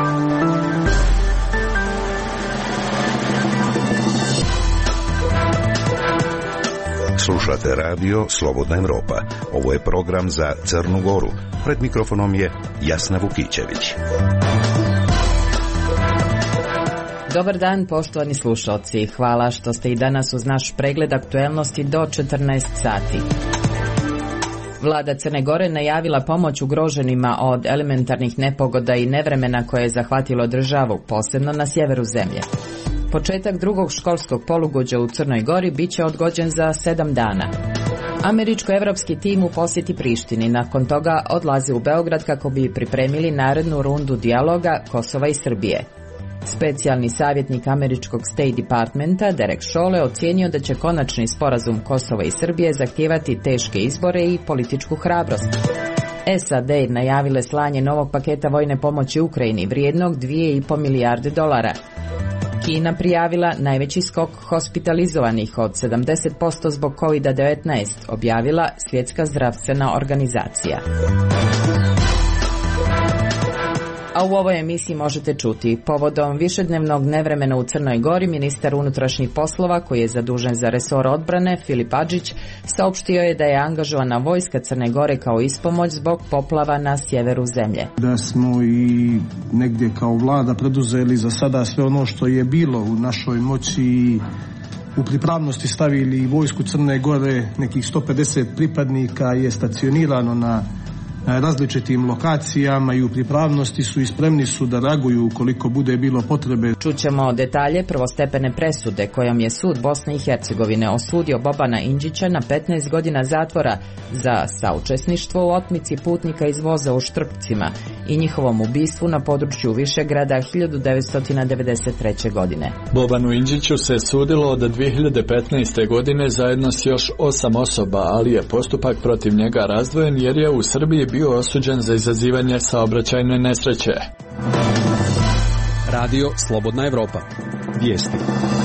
Slušate radio Slobodna Evropa. Ovo je program za Crnu Goru. Pred mikrofonom je Jasna Vukićević. Dobar dan, poštovani slušalci. Hvala što ste i danas uz naš pregled aktuelnosti do 14 sati. Vlada Crne Gore najavila pomoć ugroženima od elementarnih nepogoda i nevremena koje je zahvatilo državu, posebno na sjeveru zemlje. Početak drugog školskog polugođa u Crnoj Gori bit će odgođen za 7 dana. Američko-evropski tim u posjeti Prištini, nakon toga odlazi u Beograd kako bi pripremili narednu rundu dijaloga Kosova i Srbije. Specijalni savjetnik američkog State Departmenta Derek Chollet ocijenio da će konačni sporazum Kosova i Srbije zahtijevati teške izbore i političku hrabrost. SAD najavile slanje novog paketa vojne pomoći Ukrajini vrijednog $2,5 milijarde. Kina prijavila najveći skok hospitalizovanih od 70% zbog COVID-19, objavila Svjetska zdravstvena organizacija. A u ovoj emisiji možete čuti: povodom višednevnog nevremena u Crnoj Gori, ministar unutrašnjih poslova koji je zadužen za resor odbrane, Filip Adžić, saopštio je da je angažovana vojska Crne Gore kao ispomoć zbog poplava na sjeveru zemlje. Da smo i negdje kao vlada preduzeli za sada sve ono što je bilo u našoj moći i u pripravnosti stavili vojsku Crne Gore, nekih 150 pripadnika je stacionirano na različitim lokacijama i u pripravnosti su i spremni su da reaguju ukoliko bude bilo potrebe. Čućemo detalje prvostepene presude kojom je sud Bosne i Hercegovine osudio Bobana Indžića na 15 godina zatvora za saučesništvo u otmici putnika iz voza u Štrpcima i njihovom ubistvu na području Višegrada 1993. godine. Bobanu Indžiću se sudilo od 2015. godine zajedno s još 8 osoba, ali je postupak protiv njega razdvojen jer je u Srbiji bio osuđen za izazivanje saobraćajne nesreće. Radio Slobodna Evropa. Vijesti.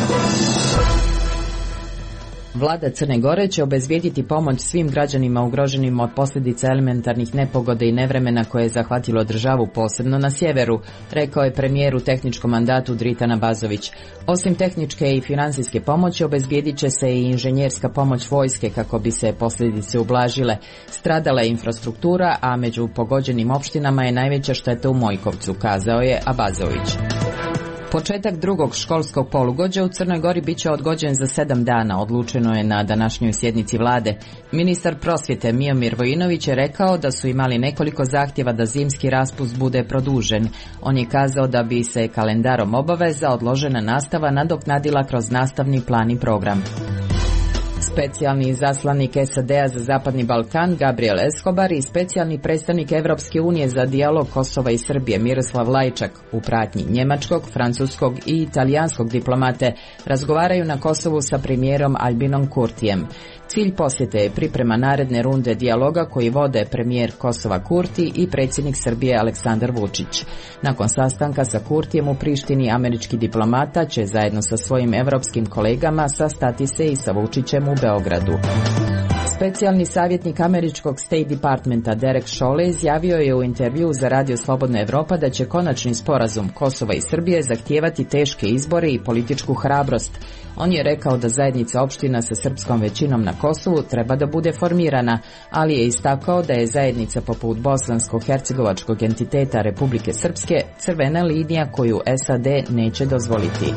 Vlada Crne Gore će obezbijediti pomoć svim građanima ugroženim od posljedica elementarnih nepogoda i nevremena koje je zahvatilo državu, posebno na sjeveru, rekao je premijer u tehničkom mandatu Dritan Abazović. Osim tehničke i financijske pomoći, obezbijedit će se i inženjerska pomoć vojske kako bi se posljedice ublažile. Stradala je infrastruktura, a među pogođenim opštinama je najveća šteta u Mojkovcu, kazao je Abazović. Početak drugog školskog polugođa u Crnoj Gori bit će odgođen za 7 dana, odlučeno je na današnjoj sjednici vlade. Ministar prosvjete Miomir Vojinović je rekao da su imali nekoliko zahtjeva da zimski raspust bude produžen. On je kazao da bi se kalendarom obaveza odložena nastava nadoknadila kroz nastavni plan i program. Specijalni izaslanik SAD-a za Zapadni Balkan Gabriel Escobar i specijalni predstavnik Evropske unije za dijalog Kosova i Srbije Miroslav Lajčak u pratnji njemačkog, francuskog i italijanskog diplomate razgovaraju na Kosovu sa premijerom Albinom Kurtijem. Cilj posjete je priprema naredne runde dijaloga koji vode premijer Kosova Kurti i predsjednik Srbije Aleksandar Vučić. Nakon sastanka sa Kurtijem u Prištini, američki diplomata će zajedno sa svojim evropskim kolegama sastati se i sa Vučićem u Beogradu. Specijalni savjetnik američkog State Departmenta Derek Chollet izjavio je u intervjuu za Radio Slobodna Evropa da će konačni sporazum Kosova i Srbije zahtijevati teške izbore i političku hrabrost. On je rekao da zajednica opština sa srpskom većinom na Kosovu treba da bude formirana, ali je istakao da je zajednica poput bosansko-hercegovačkog entiteta Republike Srpske crvena linija koju SAD neće dozvoliti.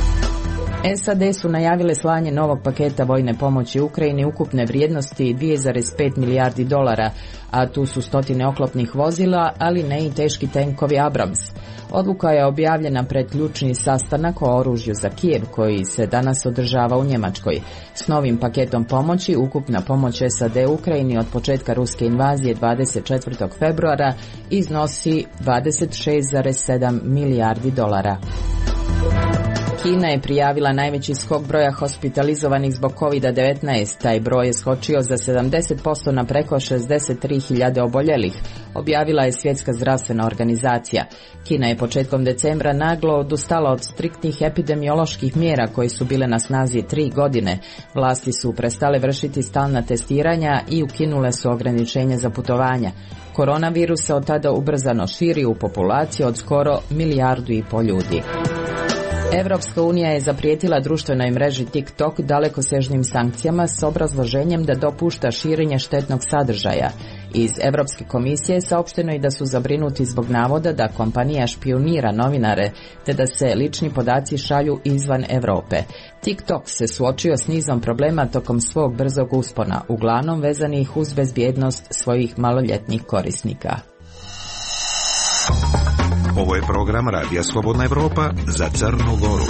SAD su najavile slanje novog paketa vojne pomoći Ukrajini ukupne vrijednosti $2,5 milijardi, a tu su stotine oklopnih vozila, ali ne i teški tenkovi Abrams. Odluka je objavljena pred ključni sastanak o oružju za Kijev koji se danas održava u Njemačkoj. S novim paketom pomoći ukupna pomoć SAD Ukrajini od početka ruske invazije 24. februara iznosi $26,7 milijardi. Kina je prijavila najveći skok broja hospitalizovanih zbog COVID-19. Taj broj je skočio za 70% na preko 63.000 oboljelih, objavila je Svjetska zdravstvena organizacija. Kina je početkom decembra naglo odustala od striktnih epidemioloških mjera koje su bile na snazi 3 godine. Vlasti su prestale vršiti stalna testiranja i ukinule su ograničenja za putovanja. Koronavirus se od tada ubrzano širi u populaciju od skoro 1,5 milijardu ljudi. Evropska unija je zaprijetila društvenoj mreži TikTok dalekosežnim sankcijama s obrazloženjem da dopušta širenje štetnog sadržaja. Iz Europske komisije saopšteno je da su zabrinuti zbog navoda da kompanija špijunira novinare te da se lični podaci šalju izvan Europe. TikTok se suočio s nizom problema tokom svog brzog uspona, uglavnom vezanih uz bezbjednost svojih maloljetnih korisnika. Ovo je program Radija Slobodna Evropa za Crnu Goru.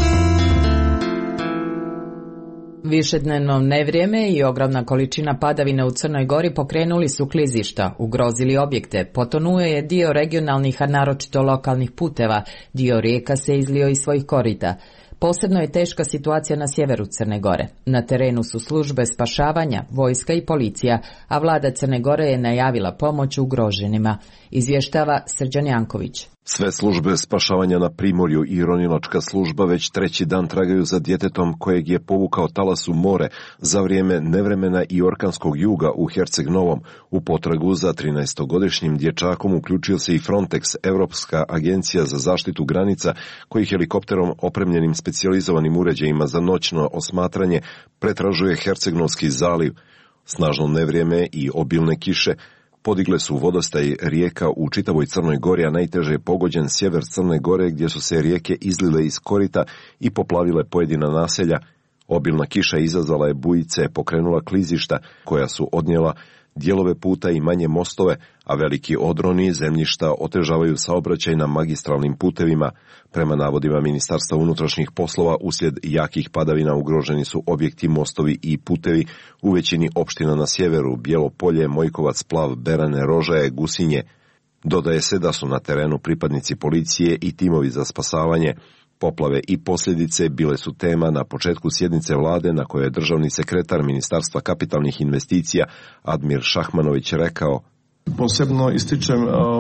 Višednevno nevrijeme i ogromna količina padavina u Crnoj Gori pokrenuli su klizišta, ugrozili objekte, potonuo je dio regionalnih, a naročito lokalnih puteva, dio rijeka se izlio iz svojih korita. Posebno je teška situacija na sjeveru Crne Gore. Na terenu su službe spašavanja, vojska i policija, a vlada Crne Gore je najavila pomoć ugroženima. Izvještava Srđan Janković. Sve službe spašavanja na Primorju i ronilačka služba već treći dan tragaju za djetetom kojeg je povukao talas u more za vrijeme nevremena i orkanskog juga u Herceg Novom. U potragu za 13-godišnjim dječakom uključio se i Frontex, Europska agencija za zaštitu granica, koji helikopterom opremljenim specijalizovanim uređajima za noćno osmatranje pretražuje Hercegnovski zaliv. Snažno nevrijeme i obilne kiše podigle su vodostaj rijeka u čitavoj Crnoj Gori, a najteže je pogođen sjever Crne Gore gdje su se rijeke izlile iz korita i poplavile pojedina naselja. Obilna kiša izazvala je bujice, pokrenula klizišta koja su odnijela dijelove puta i manje mostove, a veliki odroni zemljišta otežavaju saobraćaj na magistralnim putevima. Prema navodima Ministarstva unutrašnjih poslova, uslijed jakih padavina ugroženi su objekti, mostovi i putevi u većini opština na sjeveru: Bijelo Polje, Mojkovac, Plav, Berane, Rožaje, Gusinje. Dodaje se da su na terenu pripadnici policije i timovi za spasavanje. Poplave i posljedice bile su tema na početku sjednice vlade na kojoj je državni sekretar Ministarstva kapitalnih investicija Admir Šahmanović rekao: Posebno ističem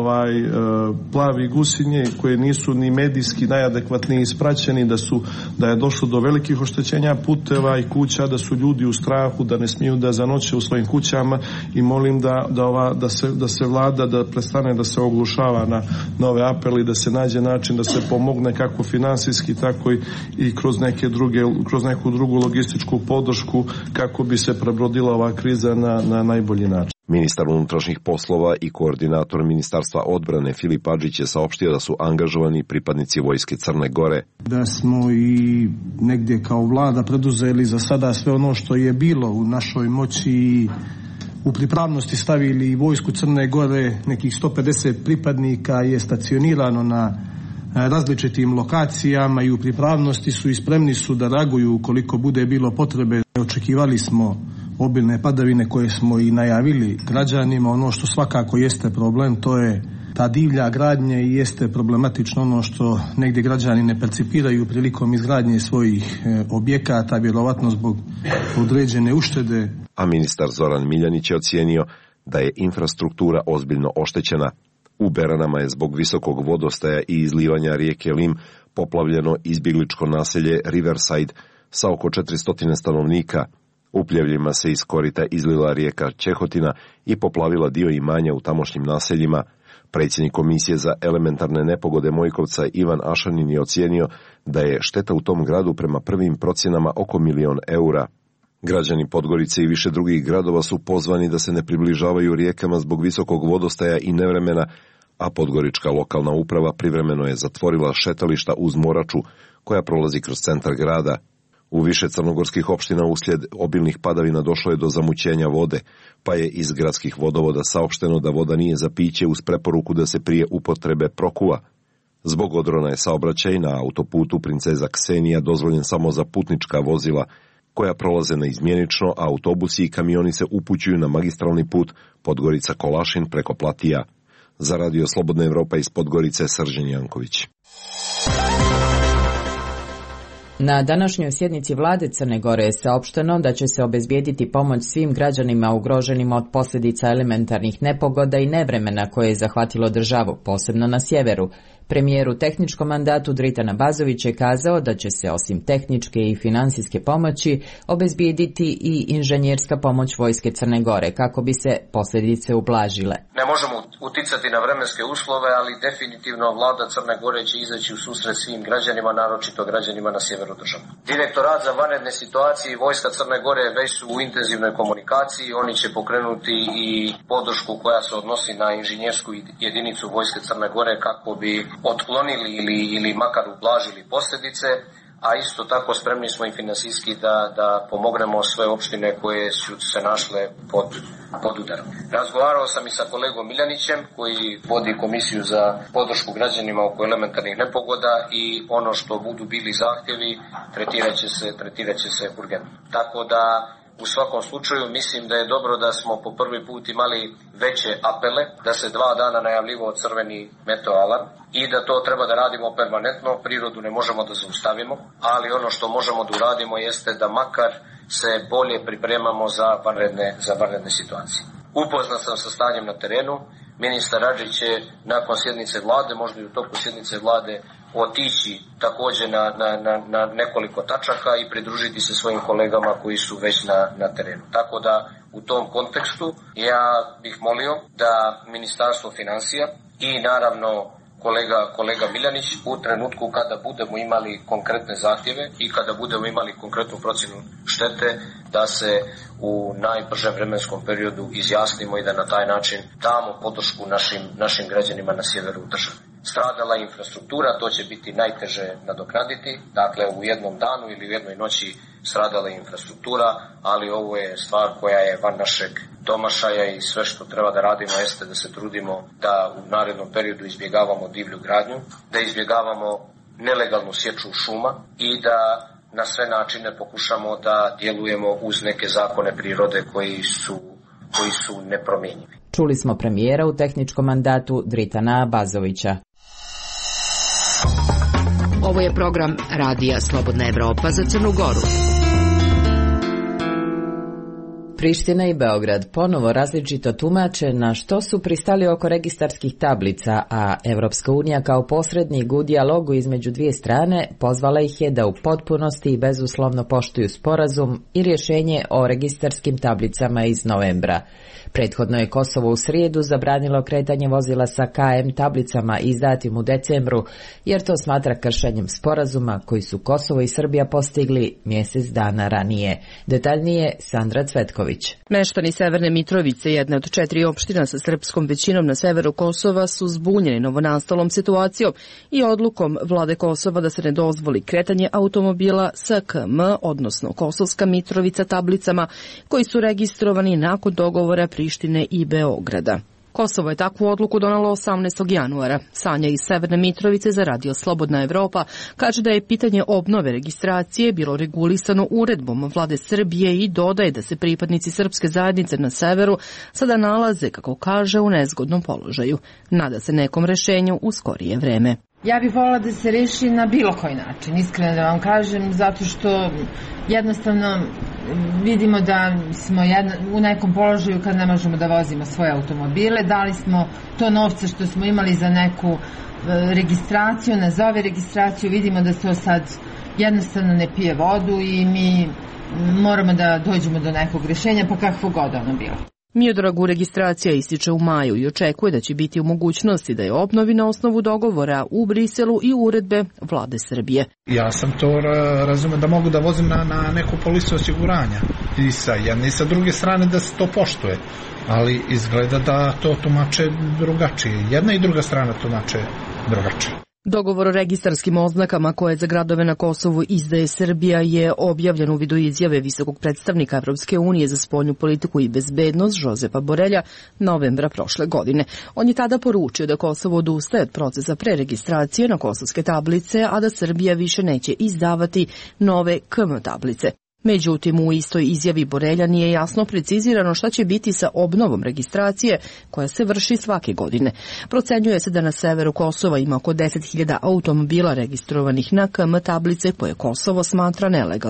Plav i Gusinje, koje nisu ni medijski najadekvatnije ispraćeni, da je došlo do velikih oštećenja puteva i kuća, da su ljudi u strahu, da ne smiju da zanoće u svojim kućama, i molim da se vlada da prestane da se oglušava na nove apeli, da se nađe način da se pomogne kako finansijski, tako i kroz neku drugu logističku podršku kako bi se prebrodila ova kriza na najbolji način. Ministar unutrašnjih poslova i koordinator Ministarstva odbrane Filip Adžić je saopštio da su angažovani pripadnici vojske Crne Gore. Da smo i negdje kao vlada preduzeli za sada sve ono što je bilo u našoj moći i u pripravnosti stavili vojsku Crne Gore. Nekih 150 pripadnika je stacionirano na različitim lokacijama i u pripravnosti su i spremni su da reaguju ukoliko bude bilo potrebe. Očekivali smo obilne padavine koje smo i najavili građanima. Ono što svakako jeste problem, to je ta divlja gradnja, i jeste problematično ono što negdje građani ne percipiraju prilikom izgradnje svojih objekata, vjerovatno zbog određene uštede. A ministar Zoran Miljanić je ocijenio da je infrastruktura ozbiljno oštećena. U Beranama je zbog visokog vodostaja i izlivanja rijeke Lim poplavljeno izbjegličko naselje Riverside sa oko 400 stanovnika. U pljevljima se iz korita izlila rijeka Čehotina i poplavila dio imanja u tamošnjim naseljima. Predsjednik Komisije za elementarne nepogode Mojkovca Ivan Ašanin je ocijenio da je šteta u tom gradu prema prvim procjenama oko 1 milion eura. Građani Podgorice i više drugih gradova su pozvani da se ne približavaju rijekama zbog visokog vodostaja i nevremena, a podgorička lokalna uprava privremeno je zatvorila šetališta uz Moraču koja prolazi kroz centar grada. U više crnogorskih opština uslijed obilnih padavina došlo je do zamućenja vode, pa je iz gradskih vodovoda saopšteno da voda nije za piće uz preporuku da se prije upotrebe prokuva. Zbog odrona je saobraćaj na autoputu Princeza Ksenija dozvoljen samo za putnička vozila, koja prolaze neizmjenično, a autobusi i kamioni se upućuju na magistralni put Podgorica-Kolašin preko Platija. Za Radio Slobodna Evropa iz Podgorice, Srđan Janković. Na današnjoj sjednici vlade Crne Gore je saopšteno da će se obezbijediti pomoć svim građanima ugroženima od posljedica elementarnih nepogoda i nevremena koje je zahvatilo državu, posebno na sjeveru. Premijer u tehničkom mandatu Dritan Abazović je kazao da će se osim tehničke i financijske pomoći obezbijediti i inženjerska pomoć vojske Crne Gore kako bi se posljedice ublažile. Ne možemo uticati na vremenske uslove, ali definitivno vlada Crne Gore će izaći u susret svim građanima, naročito građanima na sjeveru države. Direktorat za vanredne situacije i vojska Crne Gore već su u intenzivnoj komunikaciji. Oni će pokrenuti i podršku koja se odnosi na inženjersku jedinicu vojske Crne Gore kako bi otklonili ili makar ublažili posljedice, a isto tako spremni smo i finansijski da pomognemo sve opštine koje su se našle pod udarom. Razgovarao sam i sa kolegom Miljanićem koji vodi komisiju za podršku građanima oko elementarnih nepogoda i ono što budu bili zahtjevi tretirat će se urgentno. Tako da u svakom slučaju mislim da je dobro da smo po prvi put imali veće apele, da se 2 dana najavljivao crveni meteo alarm i da to treba da radimo permanentno. Prirodu ne možemo da zaustavimo, ali ono što možemo da uradimo jeste da makar se bolje pripremamo za vanredne situacije. Upoznat sam sa stanjem na terenu. Ministar Adžić će nakon sjednice vlade, možda i u toku sjednice vlade, otići također na nekoliko tačaka i pridružiti se svojim kolegama koji su već na terenu. Tako da u tom kontekstu ja bih molio da Ministarstvo financija i naravno kolega Miljanić u trenutku kada budemo imali konkretne zahtjeve i kada budemo imali konkretnu procjenu štete, da se u najbržem vremenskom periodu izjasnimo i da na taj način damo podršku našim građanima na sjeveru države. Stradala infrastruktura, to će biti najteže nadoknaditi, dakle u jednom danu ili u jednoj noći stradala infrastruktura, ali ovo je stvar koja je van našeg domašaja i sve što treba da radimo jeste da se trudimo da u narednom periodu izbjegavamo divlju gradnju, da izbjegavamo nelegalnu sječu šuma i da na sve načine pokušamo da djelujemo uz neke zakone prirode koji su nepromjenjivi. Čuli smo premijera u tehničkom mandatu Dritana Abazovića. Ovo je program Radija Slobodna Evropa za Crnu Goru. Priština i Beograd ponovo različito tumače na što su pristali oko registarskih tablica, a Evropska unija kao posrednik u dijalogu između dvije strane pozvala ih je da u potpunosti i bezuslovno poštuju sporazum i rješenje o registarskim tablicama iz novembra. Prethodno je Kosovo u srijedu zabranilo kretanje vozila sa KM tablicama izdatim u decembru, jer to smatra kršenjem sporazuma koji su Kosovo i Srbija postigli mjesec dana ranije. Detaljnije Sandra Cvetković. Meštani Severne Mitrovice, jedne od 4 opština sa srpskom većinom na severu Kosova, su zbunjeni novonastalom situacijom i odlukom vlade Kosova da se ne dozvoli kretanje automobila sa KM, odnosno Kosovska Mitrovica tablicama, koji su registrovani nakon dogovora Prištine i Beograda. Kosovo je takvu odluku donalo 18. januara. Sanja iz Severne Mitrovice za Radio Slobodna Evropa kaže da je pitanje obnove registracije bilo regulisano uredbom vlade Srbije i dodaje da se pripadnici srpske zajednice na severu sada nalaze, kako kaže, u nezgodnom položaju. Nada se nekom rešenju u skorije vreme. Ja bih voljela da se reši na bilo koji način, iskreno da vam kažem, zato što jednostavno vidimo da smo u nekom položaju kad ne možemo da vozimo svoje automobile. Dali smo to novce što smo imali za neku registraciju, nazove registraciju, vidimo da to sad jednostavno ne pije vodu i mi moramo da dođemo do nekog rješenja, pa kakvo god ono bilo. Miodragu registracija ističe u maju i očekuje da će biti u mogućnosti da je obnovi na osnovu dogovora u Briselu i uredbe vlade Srbije. Ja sam to razumem da mogu da vozim na neku polisu osiguranja i sa jedne i sa druge strane da se to poštuje, ali izgleda da to tumače drugačije. Jedna i druga strana tumače drugačije. Dogovor o registarskim oznakama koje za gradove na Kosovu izdaje Srbija je objavljen u vidu izjave visokog predstavnika Evropske unije za spoljnu politiku i bezbednost Žozepa Borelja novembra prošle godine. On je tada poručio da Kosovo odustaje od procesa preregistracije na kosovske tablice, a da Srbija više neće izdavati nove KM tablice. Međutim, u istoj izjavi Borelja nije jasno precizirano šta će biti sa obnovom registracije koja se vrši svake godine. Procenjuje se da na severu Kosova ima oko 10.000 automobila registrovanih na KM tablice koje Kosovo smatra nelegalnim.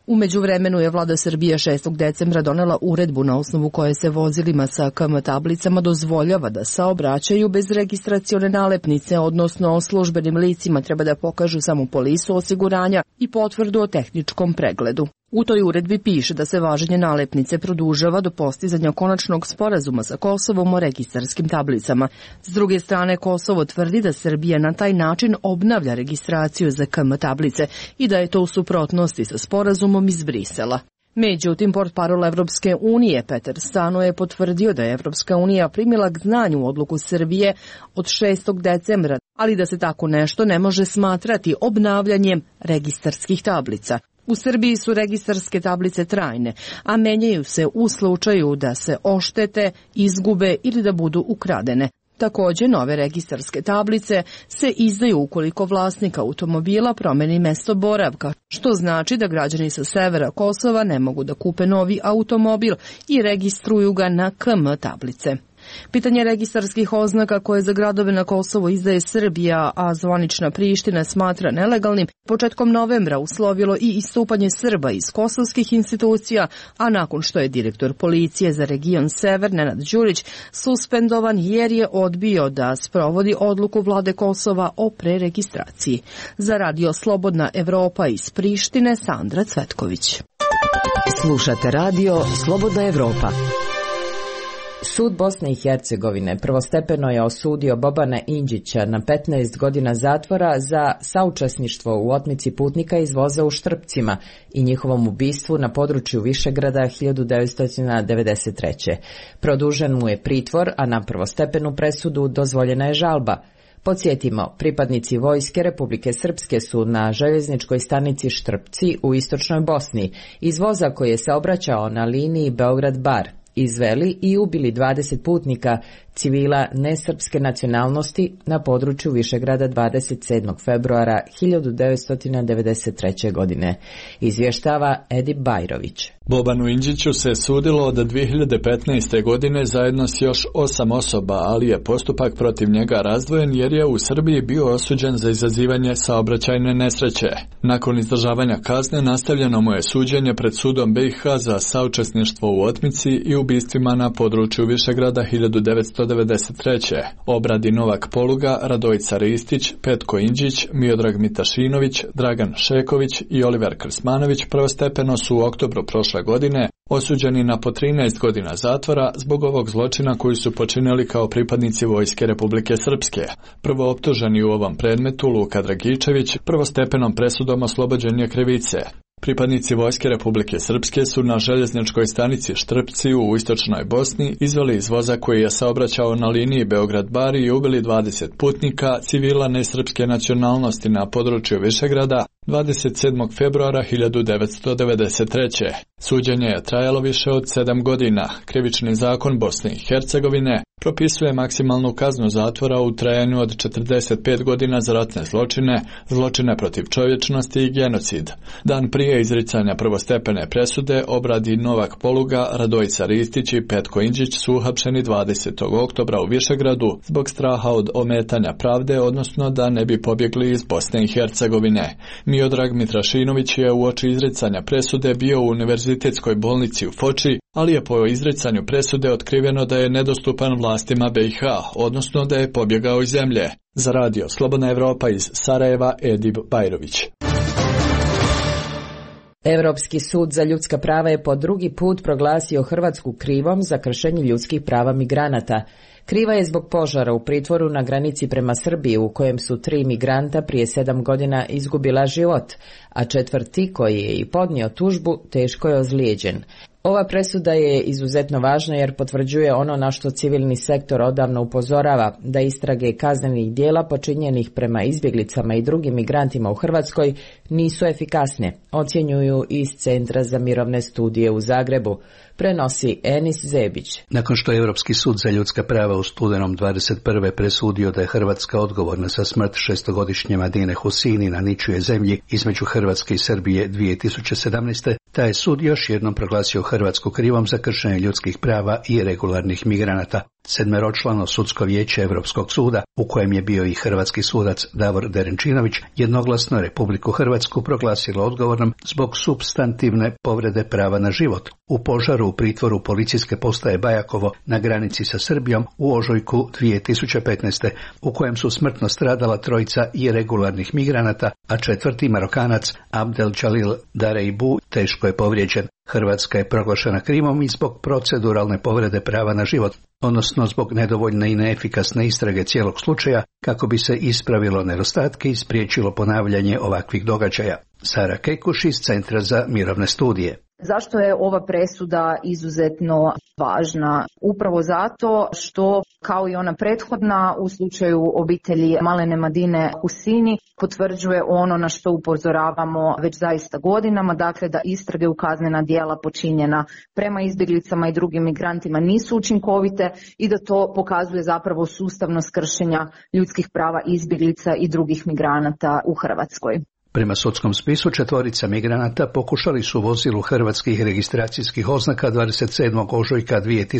U međuvremenu je vlada Srbije 6. decembra donela uredbu na osnovu koje se vozilima sa KM tablicama dozvoljava da saobraćaju bez registracione nalepnice, odnosno službenim licima treba da pokažu samo polisu osiguranja i potvrdu o tehničkom pregledu. U toj uredbi piše da se važenje nalepnice produžava do postizanja konačnog sporazuma sa Kosovom o registarskim tablicama. S druge strane, Kosovo tvrdi da Srbija na taj način obnavlja registraciju za KM tablice i da je to u suprotnosti sa sporazumom iz Brisela. Međutim, portparol Evropske unije Petar Stano je potvrdio da je Evropska unija primila k znanju odluku Srbije od 6. decembra, ali da se tako nešto ne može smatrati obnavljanjem registarskih tablica. U Srbiji su registarske tablice trajne, a menjaju se u slučaju da se oštete, izgube ili da budu ukradene. Takođe, nove registarske tablice se izdaju ukoliko vlasnik automobila promeni mesto boravka, što znači da građani sa severa Kosova ne mogu da kupe novi automobil i registruju ga na KM tablice. Pitanje registarskih oznaka koje za gradove na Kosovo izdaje Srbija, a zvanična Priština smatra nelegalnim, početkom novembra uslovilo i istupanje Srba iz kosovskih institucija, a nakon što je direktor policije za region Sever, Nenad Đurić, suspendovan jer je odbio da sprovodi odluku vlade Kosova o preregistraciji. Za Radio Slobodna Evropa iz Prištine, Sandra Cvetković. Slušate Radio Slobodna Evropa. Sud Bosne i Hercegovine prvostepeno je osudio Bobana Indžića na 15 godina zatvora za saučesništvo u otmici putnika iz voza u Štrpcima i njihovom ubistvu na području Višegrada 1993. Produžen mu je pritvor, a na prvostepenu presudu dozvoljena je žalba. Podsjetimo, pripadnici Vojske Republike Srpske su na željezničkoj stanici Štrpci u istočnoj Bosni iz voza koji je saobraćao na liniji Beograd-Bar izveli i ubili 20 putnika civila nesrpske nacionalnosti na području Višegrada 27. februara 1993. godine. Izvještava Edip Bajrović. Bobanu Indžiću se sudilo od 2015. godine zajedno s još 8 osoba, ali je postupak protiv njega razdvojen jer je u Srbiji bio osuđen za izazivanje saobraćajne nesreće. Nakon izdržavanja kazne nastavljeno mu je suđenje pred sudom BiH za saučesništvo u otmici i ubistvima na području Višegrada 1993. Obradi Novak Poluga, Radojica Ristić, Petko Indžić, Miodrag Mitašinović, Dragan Šeković i Oliver Krsmanović prvostepeno su u oktobru prošle godine osuđeni na po 13 godina zatvora zbog ovog zločina koji su počinili kao pripadnici Vojske Republike Srpske. Prvo optuženi u ovom predmetu, Luka Dragičević, prvostepenom presudom oslobođen je krivice. Pripadnici Vojske Republike Srpske su na željezničkoj stanici Štrpci u istočnoj Bosni izveli iz voza koji je saobraćao na liniji Beograd-Bar i ubili 20 putnika civila nesrpske nacionalnosti na području Višegrada 27. februara 1993. Suđenje je trajalo više od 7 godina. Krivični zakon Bosne i Hercegovine propisuje maksimalnu kaznu zatvora u trajanju od 45 godina za ratne zločine, zločine protiv čovječnosti i genocid. Dan prije izricanja prvostepene presude obradi Novak Poluga, Radojica Ristić i Petko Indžić su uhapšeni 20. oktobra u Višegradu zbog straha od ometanja pravde, odnosno da ne bi pobjegli iz Bosne i Hercegovine. Miodrag Mitrašinović je uoči izricanja presude bio u univerzitetskoj bolnici u Foči, ali je po izricanju presude otkriveno da je nedostupan vlastima BiH, odnosno da je pobjegao iz zemlje. Za Radio Slobodna Evropa iz Sarajeva, Edip Bajrović. Europski sud za ljudska prava je po drugi put proglasio Hrvatsku krivom za kršenje ljudskih prava migranata. Kriva je zbog požara u pritvoru na granici prema Srbiji u kojem su 3 migranta prije 7 godina izgubila život, a 4. koji je i podnio tužbu teško je ozlijeđen. Ova presuda je izuzetno važna jer potvrđuje ono na što civilni sektor odavno upozorava, da istrage kaznenih dijela počinjenih prema izbjeglicama i drugim migrantima u Hrvatskoj nisu efikasne, ocjenjuju iz Centra za mirovne studije u Zagrebu. Prenosi Enis Zebić. Nakon što je Europski sud za ljudska prava u studenom 21. presudio da je Hrvatska odgovorna za smrt 6-godišnje Madine Husini na ničijoj zemlji između Hrvatske i Srbije 2017. taj je sud još jednom proglasio Hrvatsku krivom za kršenje ljudskih prava i regularnih migranata. 7-člano sudsko vijeće Europskog suda, u kojem je bio i hrvatski sudac Davor Derenčinović, jednoglasno Republiku Hrvatsku proglasilo odgovornom zbog supstantivne povrede prava na život u požaru u pritvoru policijske postaje Bajakovo na granici sa Srbijom u ožujku 2015. u kojem su smrtno stradala 3 iregularnih migranata, a 4. Marokanac Abdel Jalil Dareibu teško je povrijeđen. Hrvatska je proglašena krivom i zbog proceduralne povrede prava na život, odnosno zbog nedovoljne i neefikasne istrage cijelog slučaja kako bi se ispravilo nedostatke i spriječilo ponavljanje ovakvih događaja. Sara Kekuš iz Centra za mirovne studije. Zašto je ova presuda izuzetno važna? Upravo zato što, kao i ona prethodna u slučaju obitelji Malene Madine Husini, potvrđuje ono na što upozoravamo već zaista godinama, dakle da istrage u kaznena djela počinjena prema izbjeglicama i drugim migrantima nisu učinkovite i da to pokazuje zapravo sustavnost kršenja ljudskih prava izbjeglica i drugih migranata u Hrvatskoj. Prema sudskom spisu 4 migranata pokušali su vozilu hrvatskih registracijskih oznaka 27. ožujka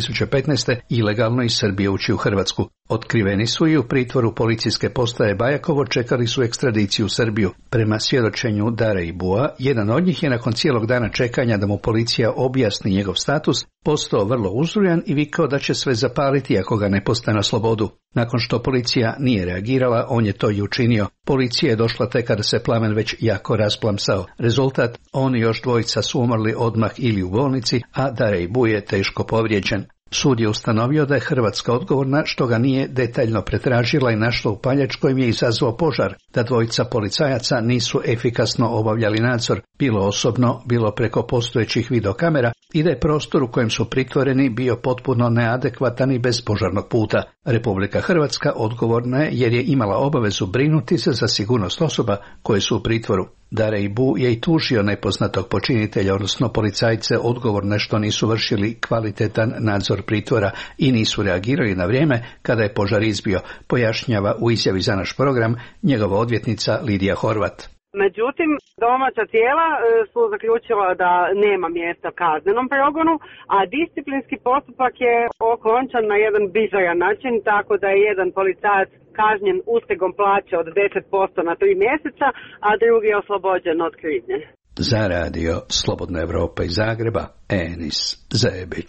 2015. ilegalno iz Srbije ući u Hrvatsku. Otkriveni su i u pritvoru policijske postaje Bajakovo, čekali su ekstradiciju u Srbiju. Prema svjedočenju Dareibua, jedan od njih je nakon cijelog dana čekanja da mu policija objasni njegov status, postao vrlo uzrujan i vikao da će sve zapaliti ako ga ne puste na slobodu. Nakon što policija nije reagirala, on je to i učinio. Policija je došla tek kada se plamen već jako rasplamsao. Rezultat, on i još 2 su umrli odmah ili u bolnici, a Dareibu je teško povrijeđen. Sud je ustanovio da je Hrvatska odgovorna što ga nije detaljno pretražila i našla upaljač kojim je izazvao požar, da 2 policajaca nisu efikasno obavljali nadzor, bilo osobno, bilo preko postojećih videokamera, i da je prostor u kojem su pritvoreni bio potpuno neadekvatan i bez požarnog puta. Republika Hrvatska odgovorna je jer je imala obavezu brinuti se za sigurnost osoba koje su u pritvoru. Dareibu je i tužio nepoznatog počinitelja, odnosno policajce odgovorne što nisu vršili kvalitetan nadzor pritvora i nisu reagirali na vrijeme kada je požar izbio, pojašnjava u izjavi za naš program njegova odvjetnica Lidija Horvat. Međutim, domaća tijela su zaključila da nema mjesta kaznenom progonu, a disciplinski postupak je okončan na jedan bizaran način, tako da je jedan policajac kažnjen ustegom plaće od 10% na 3 mjeseca, a drugi je oslobođen od krivnje. Za radio Slobodna Evropa iz Zagreba, Enis Zebić.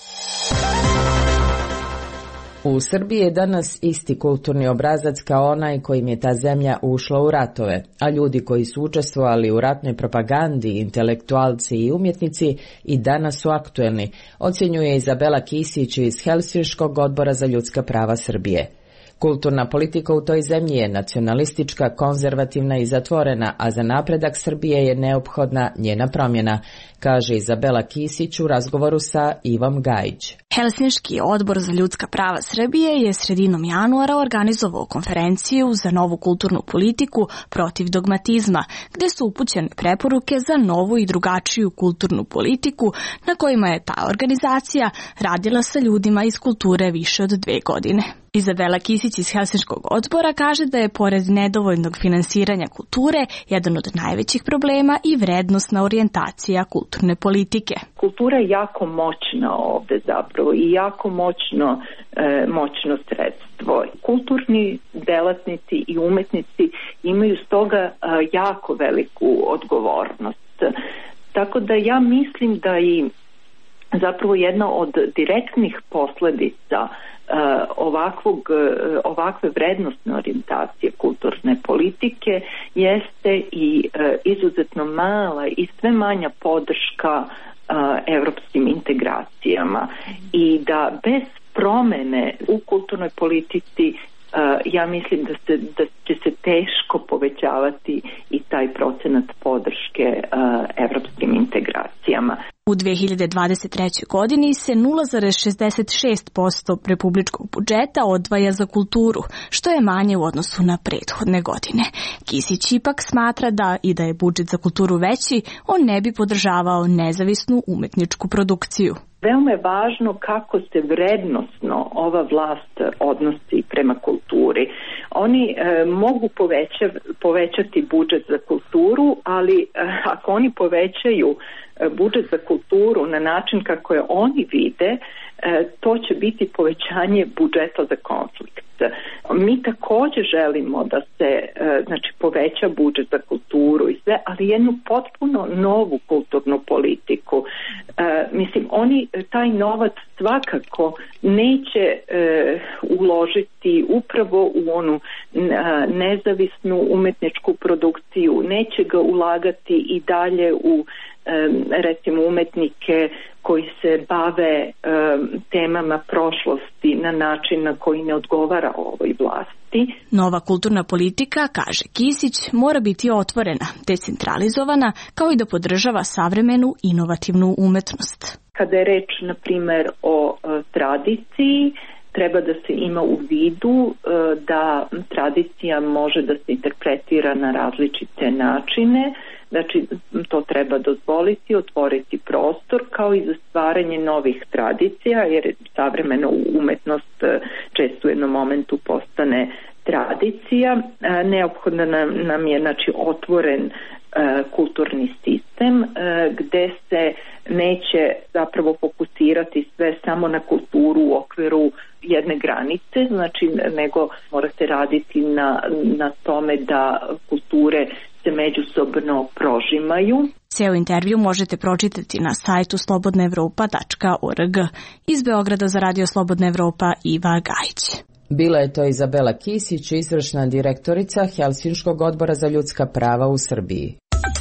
U Srbiji je danas isti kulturni obrazac kao onaj kojim je ta zemlja ušla u ratove, a ljudi koji su učestvovali u ratnoj propagandi, intelektualci i umjetnici i danas su aktuelni, ocjenjuje Izabela Kisić iz Helsinškog odbora za ljudska prava Srbije. Kulturna politika u toj zemlji je nacionalistička, konzervativna i zatvorena, a za napredak Srbije je neophodna njena promjena, kaže Izabela Kisić u razgovoru sa Ivom Gajić. Helsinški odbor za ljudska prava Srbije je sredinom januara organizovao konferenciju za novu kulturnu politiku protiv dogmatizma, gdje su upućene preporuke za novu i drugačiju kulturnu politiku na kojima je ta organizacija radila sa ljudima iz kulture više od 2 godine. Izabela Kisić iz Helsinškog odbora kaže da je pored nedovoljnog finansiranja kulture jedan od najvećih problema i vrednosna orijentacija kulturne politike. Kultura je jako moćna ovdje zapravo i jako moćno sredstvo. Kulturni delatnici i umetnici imaju stoga jako veliku odgovornost. Tako da ja mislim da i zapravo jedna od direktnih posljedica ovakve vrednostne orijentacije kulturne politike jeste i izuzetno mala i sve manja podrška europskim integracijama i da bez promjene u kulturnoj politici ja mislim da će se teško povećavati i taj procenat podrške europskim integracijama. U 2023. godini se 0,66% republičkog budžeta odvaja za kulturu, što je manje u odnosu na prethodne godine. Kisić ipak smatra da i da je budžet za kulturu veći, on ne bi podržavao nezavisnu umetničku produkciju. Veoma je važno kako se vrednosno ova vlast odnosi prema kulturi. Oni mogu povećati budžet za kulturu, ali ako oni povećaju budžet za kulturu na način kako je oni vide, to će biti povećanje budžeta za konflikt. Mi također želimo da se poveća budžet za kulturu i sve, ali jednu potpuno novu kulturnu politiku. Oni taj novac svakako neće uložiti upravo u onu nezavisnu umetničku produkciju, neće ga ulagati i dalje u recimo umetnike koji se bave temama prošlosti na način na koji ne odgovara ovoj vlasti. Nova kulturna politika, kaže Kisić, mora biti otvorena, decentralizovana, kao i da podržava savremenu inovativnu umetnost. Kada je reč, na primjer, o tradiciji, treba da se ima u vidu da tradicija može da se interpretira na različite načine. Znači, to treba dozvoliti, otvoriti prostor kao i za stvaranje novih tradicija, jer savremena umetnost često u jednom momentu postane tradicija. Neophodno nam je otvoren kulturni sistem gde se neće zapravo fokusirati sve samo na kulturu u okviru jedne granice, nego mora se raditi na tome da kulture se međusobno prožimaju. Ceo intervju možete pročitati na sajtu slobodnaevropa.org. Iz Beograda za Radio Slobodna Evropa, Iva Gajić. Bila je to Izabela Kisić, izvršna direktorica Helsinškog odbora za ljudska prava u Srbiji.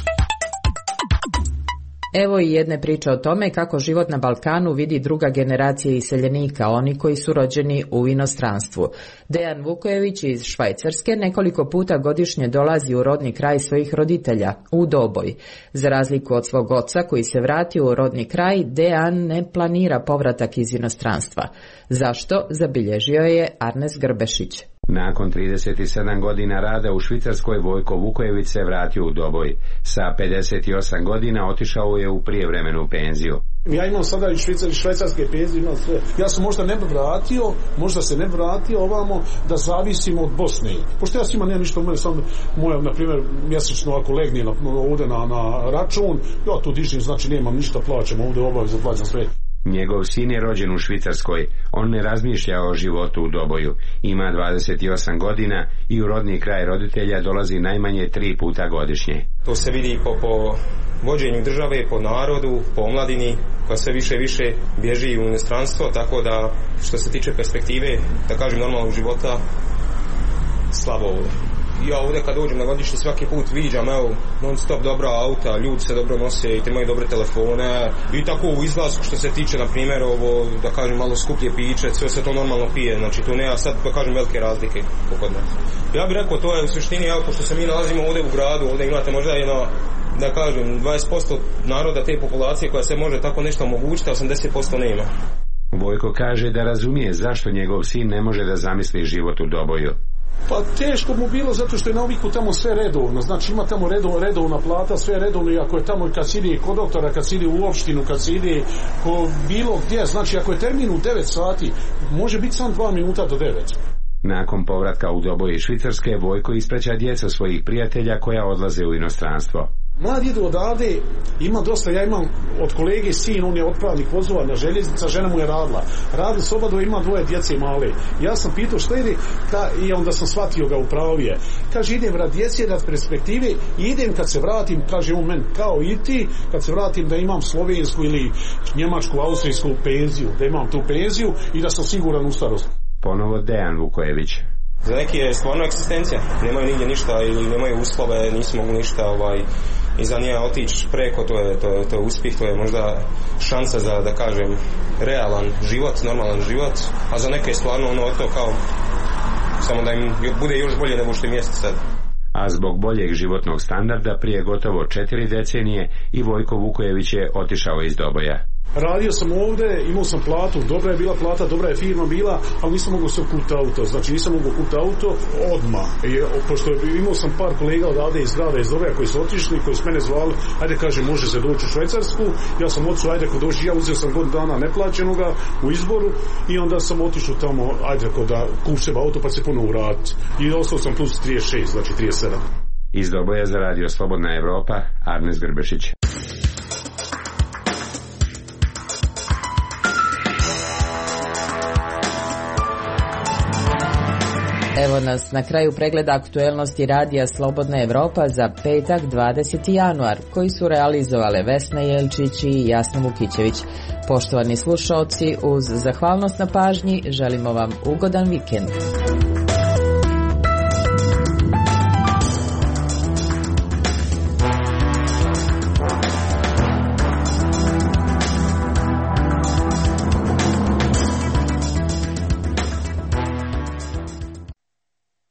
Evo i jedne priče o tome kako život na Balkanu vidi druga generacija iseljenika, oni koji su rođeni u inostranstvu. Dejan Vukojević iz Švajcarske nekoliko puta godišnje dolazi u rodni kraj svojih roditelja, u Doboj. Za razliku od svog oca koji se vratio u rodni kraj, Dejan ne planira povratak iz inostranstva. Zašto? Zabilježio je Arnes Grbešić. Nakon 37 godina rada u Švicarskoj, Vojko Vukojević se vratio u Doboj. Sa 58 godina otišao je u prijevremenu penziju. Ja imam sada i švajcarske penzije, imam sve. Ja sam možda ne vratio, možda se ne vratio ovamo da zavisimo od Bosne. Pošto ja svima nemam ništa, moja, na primjer, mjesečno ako legne ovdje na račun, ja tu dižim, znači nemam ništa, plaćam ovdje obavezno, plaćam sve. Njegov sin je rođen u Švicarskoj. On ne razmišlja o životu u Doboju. Ima 28 godina i u rodni kraj roditelja dolazi najmanje 3 puta godišnje. To se vidi po vođenju države, po narodu, po omladini koja sve više i više bježi u inostranstvo, tako da što se tiče perspektive, da kažem, normalnog života, slabo ovdje. Ja ovdje kad dođem na godišnji svaki put viđam, non stop dobra auta, ljudi se dobro nose i imaju dobre telefone i tako u izlasku što se tiče, na primjer, ovo, da kažem, malo skuplje piće, sve se to normalno pije, znači tu nema sad, da kažem, velike razlike kod nas. Ja bih rekao, to je u suštini, pošto se mi nalazimo ovdje u gradu, ovdje imate možda jedno, da kažem, 20% naroda te populacije koja se može tako nešto omogućiti, a 80% nema. Vojko kaže da razumije zašto njegov sin ne može da zamisli život u Doboju. Pa teško mu bilo zato što je naviku tamo sve redovno, znači ima tamo redovna plata, sve redovno i ako je tamo kad si ide kod doktora, kad si ide u opštinu, kad si ide bilo gdje, znači ako je termin u 9 sati, može biti sam 2 minuta do 9. Nakon povratka u Doboj iz Švicarske, Vojko ispraća djeca svojih prijatelja koja odlaze u inostranstvo. Mladi idu odavde, ima dosta, ja imam od kolege sin, on je otpravnik vozova na željeznica, žena mu je radila. Radili s obadva, ima 2 djece male. Ja sam pitao što ide, i onda sam shvatio ga upravo je. Kaže, idem rad djece, rad perspektive, idem kad se vratim, kaže on meni, kao i ti, kad se vratim da imam slovensku ili njemačku, austrijsku penziju, da imam tu penziju i da sam siguran u starost. Ponovo Dejan Vukojević. Za neki je stvarno egzistencija, nemaju nigdje ništa ili nemaju uslove, nisu mogu ništa i za nije otići preko, to je uspjeh, to je možda šansa za, da kažem, realan život, normalan život, a za neke je stvarno to kao samo da im bude još bolje nego što im jeste sad. A zbog boljeg životnog standarda prije gotovo 4 decenije i Vojko Vukojević je otišao iz Doboja. Radio sam ovdje, imao sam platu, dobra je bila plata, dobra je firma bila, ali nisam mogao se kupiti auto, znači nisam mogao kupiti auto odmah. Pošto imao sam par kolega odavde iz grada, iz Doboja koji su otišli, koji su mene zvali, ajde kaže može se doći u Švajcarsku, ja sam otišao, ajde ko dođi, ja uzeo sam godinu dana neplaćenoga u izboru i onda sam otišao tamo, ajde ko da kup sebe auto pa se puno vratiti. I ostao sam plus 36, znači 37. Iz Doboja za Radio Slobodna Evropa, Arnes Grbešić. Evo nas na kraju pregleda aktuelnosti radija Slobodna Evropa za petak 20. januar, koji su realizovale Vesna Jelčić i Jasna Vukićević. Poštovani slušaoci, uz zahvalnost na pažnji želimo vam ugodan vikend.